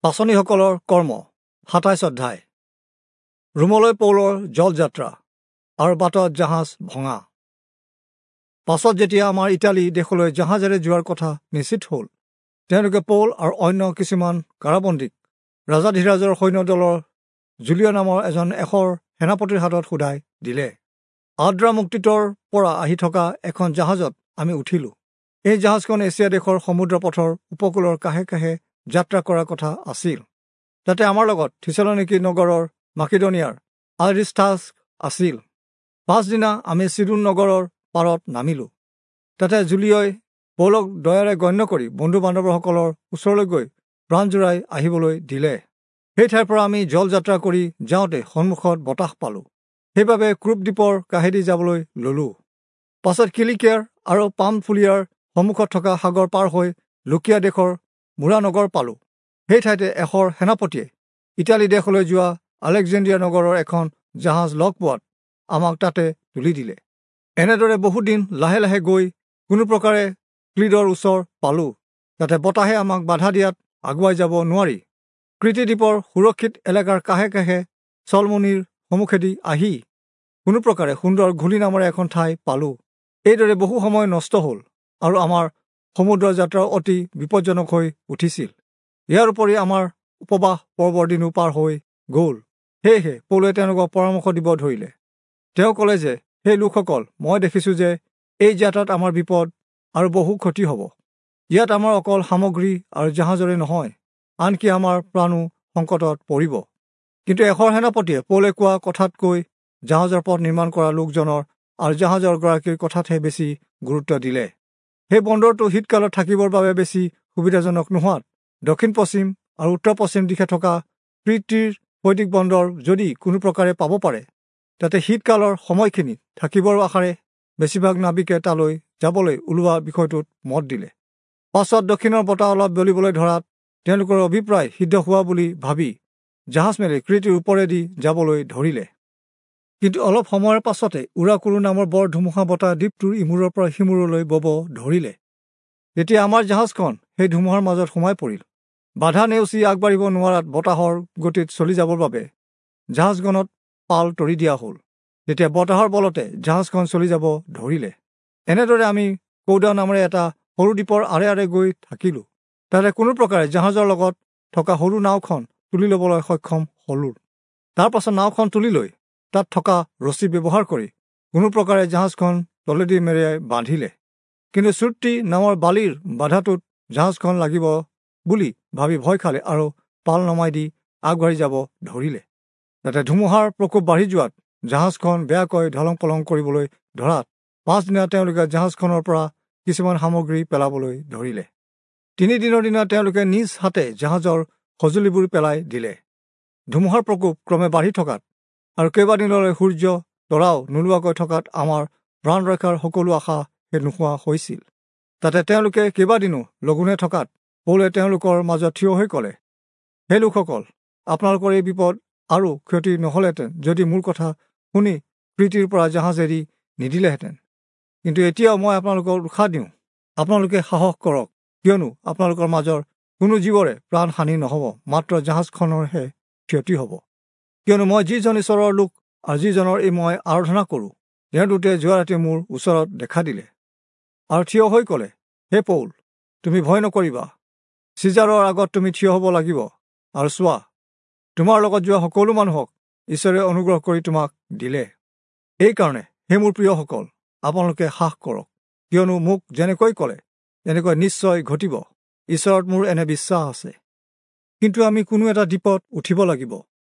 পাচনীসকলৰ কৰ্ম ২৭ অধ্যায়। ৰোমলৈ পৌলৰ জলযাত্ৰা আৰু বাটত জাহাজ ভঙা। পাছত যেতিয়া আমাৰ ইটালী দেশলৈ জাহাজেৰে যোৱাৰ কথা নিশ্চিত হ'ল, তেওঁলোকে পৌল আৰু অন্য কিছুমান কাৰাবন্দীক ৰাজাধিৰাজৰ সৈন্যদলৰ জুলিয় নামৰ এজন এশৰ সেনাপতিৰ হাতত সোধাই দিলে। আদ্ৰামুক্তিতৰ পৰা আহি থকা এখন জাহাজত আমি উঠিলোঁ। এই জাহাজখন এছিয়া দেশৰ সমুদ্ৰ পথৰ উপকূলৰ কাষে কাষে যাত্ৰা কৰাৰ কথা আছিল। তাতে আমাৰ লগত থিছালনিকি নগৰৰ মাকিদনিয়াৰ আৰিষ্টাৰ্চ আছিল। পাছদিনা আমি চিদোন নগৰৰ পাৰত নামিলোঁ। তাতে জুলিয়ই পৌলক দয়াৰে গণ্য কৰি বন্ধু বান্ধৱসকলৰ ওচৰলৈ গৈ প্ৰাণ জোৰাই আহিবলৈ দিলে। সেই ঠাইৰ পৰা আমি জলযাত্ৰা কৰি যাওঁতে সন্মুখত বতাহ পালোঁ। সেইবাবে ক্ৰুপ দ্বীপৰ কাষেদি যাবলৈ ললোঁ। পাছত কিলিকিয়াৰ আৰু পামফুলিয়াৰ সন্মুখত থকা সাগৰ পাৰ হৈ লুকিয়া দেশৰ মুৰা নগৰ পালোঁ। সেই ঠাইতে এশৰ সেনাপতিয়ে ইটালী দেশলৈ যোৱা আলেকজেণ্ড্ৰিয়া নগৰৰ এখন জাহাজ লগ পোৱাত আমাক তাতে তুলি দিলে। এনেদৰে বহুদিন লাহে লাহে গৈ কোনো প্ৰকাৰে ক্লিডৰ ওচৰ পালোঁ। তাতে বতাহে আমাক বাধা দিয়াত আগুৱাই যাব নোৱাৰি ক্ৰিটি দ্বীপৰ সুৰক্ষিত এলেকাৰ কাষে কাষে চলমনিৰ সন্মুখেদি আহি কোনো প্ৰকাৰে সুন্দৰ ঘুলি নামেৰে এখন ঠাই পালোঁ। এইদৰে বহু সময় নষ্ট হ'ল আৰু আমাৰ সমুদ্ৰ যাত্ৰা অতি বিপদজনক হৈ উঠিছিল। ইয়াৰ উপৰি আমাৰ উপবাস পৰ্বৰ দিনো পাৰ হৈ গ'ল। সেয়েহে পৌলে তেওঁলোকক পৰামৰ্শ দিব ধৰিলে। তেওঁ ক'লে যে, সেই লোকসকল, মই দেখিছোঁ যে এই যাত্ৰাত আমাৰ বিপদ আৰু বহু ক্ষতি হ'ব। ইয়াত আমাৰ অকল সামগ্ৰী আৰু জাহাজৰে নহয়, আনকি আমাৰ প্ৰাণো সংকটত পৰিব। কিন্তু এশৰ সেনাপতিয়ে পৌলে কোৱা কথাতকৈ জাহাজৰ পথ নিৰ্মাণ কৰা লোকজনৰ আৰু জাহাজৰ গৰাকীৰ কথাতহে বেছি গুৰুত্ব দিলে। সেই বন্দৰটো শীতকালত থাকিবৰ বাবে বেছি সুবিধাজনক নোহোৱাত দক্ষিণ পশ্চিম আৰু উত্তৰ পশ্চিম দিশে থকা ক্ৰিটিৰ পৈতৃক বন্দৰ যদি কোনো প্ৰকাৰে পাব পাৰে, তাতে শীতকালৰ সময়খিনিত থাকিবৰ আশাৰে বেছিভাগ নাবিকে তালৈ যাবলৈ ওলোৱা বিষয়টোত মত দিলে। পাছত দক্ষিণৰ বতাহ অলপ বলিবলৈ ধৰাত তেওঁলোকৰ অভিপ্ৰায় সিদ্ধ হোৱা বুলি ভাবি জাহাজ মেলি ক্ৰিটিৰ ওপৰেদি যাবলৈ ধৰিলে। কিন্তু অলপ সময়ৰ পাছতে উৰাকুৰু নামৰ বৰ ধুমুহা বতাহ দ্বীপটোৰ ইমূৰৰ পৰা সিমূৰলৈ বব ধৰিলে। তেতিয়া আমাৰ জাহাজখন সেই ধুমুহাৰ মাজত সোমাই পৰিল। বাধা নেওচি আগবাঢ়িব নোৱাৰাত বতাহৰ গতিত চলি যাবৰ বাবে জাহাজখনত পাল তৰি দিয়া হ'ল। তেতিয়া বতাহৰ বলতে জাহাজখন চলি যাব ধৰিলে। এনেদৰে আমি কৌদা নামেৰে এটা সৰু দ্বীপৰ আৰে আৰে গৈ থাকিলোঁ। তাতে কোনো প্ৰকাৰে জাহাজৰ লগত থকা সৰু নাওখন তুলি ল'বলৈ সক্ষম হ'লোঁ। তাৰ পাছত নাওখন তুলি লৈ তাত থকা ৰছী ব্যৱহাৰ কৰি কোনো প্ৰকাৰে জাহাজখন তলেদি মেৰিয়াই বান্ধিলে। কিন্তু চুৰ্তি নামৰ বালিৰ বাধাটোত জাহাজখন লাগিব বুলি ভাবি ভয় খালে আৰু পাল নমাই দি আগবাঢ়ি যাব ধৰিলে। তাতে ধুমুহাৰ প্ৰকোপ বাঢ়ি যোৱাত জাহাজখন বেয়াকৈ ঢলং পলং কৰিবলৈ ধৰাত পাছদিনা তেওঁলোকে জাহাজখনৰ পৰা কিছুমান সামগ্ৰী পেলাবলৈ ধৰিলে। ৩ দিনৰ দিনা তেওঁলোকে নিজ হাতে জাহাজৰ সঁজুলিবোৰ পেলাই দিলে। ধুমুহাৰ প্ৰকোপ ক্ৰমে বাঢ়ি থকাত আৰু কেইবাদিনলৈ সূৰ্য তৰাও নোলোৱাকৈ থকাত আমাৰ প্ৰাণ ৰক্ষাৰ সকলো আশা নোহোৱা হৈছিল। তাতে তেওঁলোকে কেইবাদিনো লঘোণে থকাত পৌলে তেওঁলোকৰ মাজত থিয় হৈ ক'লে, সেই লোকসকল, আপোনালোকৰ এই বিপদ আৰু ক্ষতি নহ'লহেঁতেন যদি মোৰ কথা শুনি ক্ৰিটিৰ পৰা জাহাজ এৰি নিদিলেহেঁতেন। কিন্তু এতিয়াও মই আপোনালোকক উৎসাহ দিওঁ, আপোনালোকে সাহস কৰক, কিয়নো আপোনালোকৰ মাজৰ কোনো জীৱৰে প্ৰাণ হানি নহ'ব, মাত্ৰ জাহাজখনৰহে ক্ষতি হ'ব। কিয়নো মই যিজন ঈশ্বৰৰ লোক আৰু যিজনৰ এই মই আৰাধনা কৰোঁ, তেওঁ দুটে যোৱা ৰাতি মোৰ ওচৰত দেখা দিলে আৰু থিয় হৈ ক'লে, হে পৌল, তুমি ভয় নকৰিবা। চিজাৰৰ আগত তুমি থিয় হ'ব লাগিব আৰু চোৱা, তোমাৰ লগত যোৱা সকলো মানুহক ঈশ্বৰে অনুগ্ৰহ কৰি তোমাক দিলে। এইকাৰণে হে মোৰ প্ৰিয়সকল, আপোনালোকে সাহ কৰক, কিয়নো মোক যেনেকৈ ক'লে তেনেকৈ নিশ্চয় ঘটিব। ঈশ্বৰত মোৰ এনে বিশ্বাস আছে। কিন্তু আমি কোনো এটা দ্বীপত উঠিব লাগিব।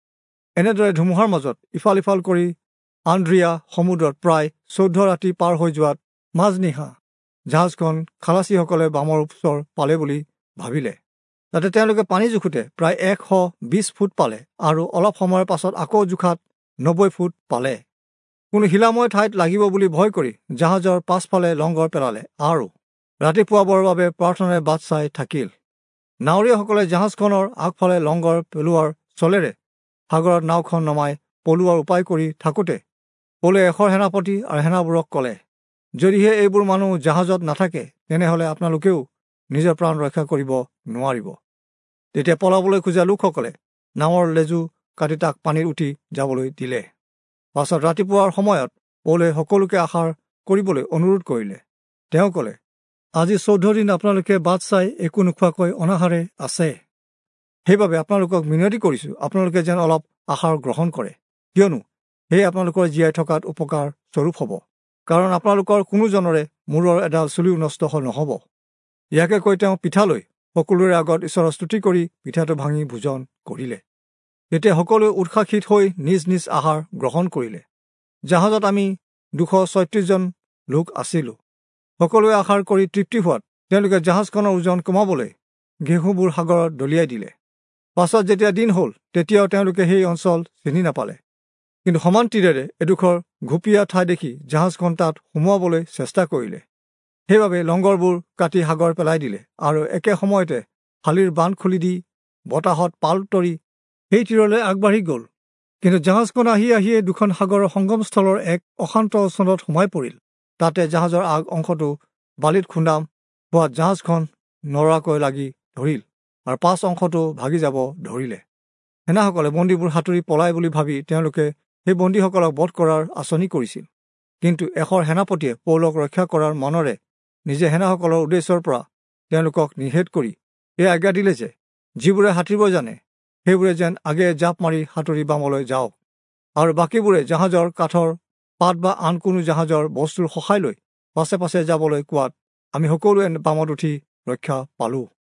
এনেদৰে ধুমুহাৰ মাজত ইফাল ইফাল কৰি আন্দ্ৰিয়া সমুদ্ৰত প্ৰায় 14 ৰাতি পাৰ হৈ যোৱাত মাজনিশা জাহাজখন খালাচীসকলে বামৰ ওচৰ পালে বুলি ভাবিলে। তাতে তেওঁলোকে পানী জোখোতে প্ৰায় 120 ফুট পালে আৰু অলপ সময়ৰ পাছত আকৌ জোখাত 90 ফুট পালে। কোনো শিলাময় ঠাইত লাগিব বুলি ভয় কৰি জাহাজৰ পাছফালে লংগৰ পেলালে আৰু ৰাতিপুৱাবৰ বাবে প্ৰাৰ্থনাৰে বাট চাই থাকিল। নাৱৰীয়াসকলে জাহাজখনৰ আগফালে লংগৰ পেলোৱাৰ চলেৰে সাগৰত নাওখন নমাই পলোৱাৰ উপায় কৰি থাকোঁতে পৌলে এশৰ সেনাপতি আৰু সেনাবোৰক ক'লে, যদিহে এইবোৰ মানুহ জাহাজত নাথাকে তেনেহ'লে আপোনালোকেও নিজৰ প্ৰাণ ৰক্ষা কৰিব নোৱাৰিব। তেতিয়া পলাবলৈ খোজা লোকসকলে নাৱৰ লেজু কাটি তাক পানীত উঠি যাবলৈ দিলে। পাছত ৰাতিপুৱাৰ সময়ত পৌলে সকলোকে আহাৰ কৰিবলৈ অনুৰোধ কৰিলে। তেওঁ ক'লে, আজি 14 দিন আপোনালোকে বাট চাই একো নোখোৱাকৈ অনাহাৰে আছে। সেইবাবে আপোনালোকক মিনতি কৰিছো, আপোনালোকে যেন অলপ আহাৰ গ্ৰহণ কৰে, কিয়নো সেয়ে আপোনালোকৰ জীয়াই থকাত উপকাৰ স্বৰূপ হ'ব। কাৰণ আপোনালোকৰ কোনোজনৰে মূৰৰ এডাল চুলিও নষ্ট নহ'ব। ইয়াকে কৈ তেওঁ পিঠা লৈ সকলোৰে আগত ঈশ্বৰৰ স্তুতি কৰি পিঠাটো ভাঙি ভোজন কৰিলে। তেতিয়া সকলোৱে উৎসাহিত হৈ নিজ নিজ আহাৰ গ্ৰহণ কৰিলে। জাহাজত আমি 236 জন লোক আছিলো। সকলোৱে আহাৰ কৰি তৃপ্তি হোৱাত তেওঁলোকে জাহাজখনৰ ওজন কমাবলৈ ঘেঁহুবোৰ সাগৰত দলিয়াই দিলে। পাছত যেতিয়া দিন হ'ল, তেতিয়াও তেওঁলোকে সেই অঞ্চল চিনি নাপালে। কিন্তু সমান তীৰেৰে এডোখৰ ঘুপীয়া ঠাই দেখি জাহাজখন তাত সোমোৱাবলৈ চেষ্টা কৰিলে। সেইবাবে লংগৰবোৰ কাটি সাগৰ পেলাই দিলে আৰু একে সময়তে ফালিৰ বান্ধ খুলি দি বতাহত পাল তৰি সেই তীৰলৈ আগবাঢ়ি গ'ল। কিন্তু জাহাজখন আহিয়ে দুখন সাগৰৰ সংগমস্থলৰ এক অশান্ত অঞ্চলত সোমাই পৰিল। তাতে জাহাজৰ আগ অংশটো বালিত খুন্দা হোৱাত জাহাজখন নৰৱাকৈ লাগি ধৰিল আৰু পাছ অংশটো ভাগি যাব ধৰিলে। সেনাসকলে বন্দীবোৰ সাঁতুৰি পলাই বুলি ভাবি তেওঁলোকে সেই বন্দীসকলক বধ কৰাৰ আঁচনি কৰিছিল। কিন্তু এশৰ সেনাপতিয়ে পৌলক ৰক্ষা কৰাৰ মনেৰে নিজে সেনাসকলৰ উদ্দেশ্যৰ পৰা তেওঁলোকক নিষেধ কৰি এই আজ্ঞা দিলে যে যিবোৰে সাঁতুৰিব জানে সেইবোৰে যেন আগে জাপ মাৰি সাঁতুৰি বামলৈ যাওক, আৰু বাকীবোৰে জাহাজৰ কাঠৰ পাত বা আন কোনো জাহাজৰ বস্তুৰ সহায় লৈ পাছে পাছে যাবলৈ কোৱাত আমি সকলোৱে বামত উঠি ৰক্ষা পালো।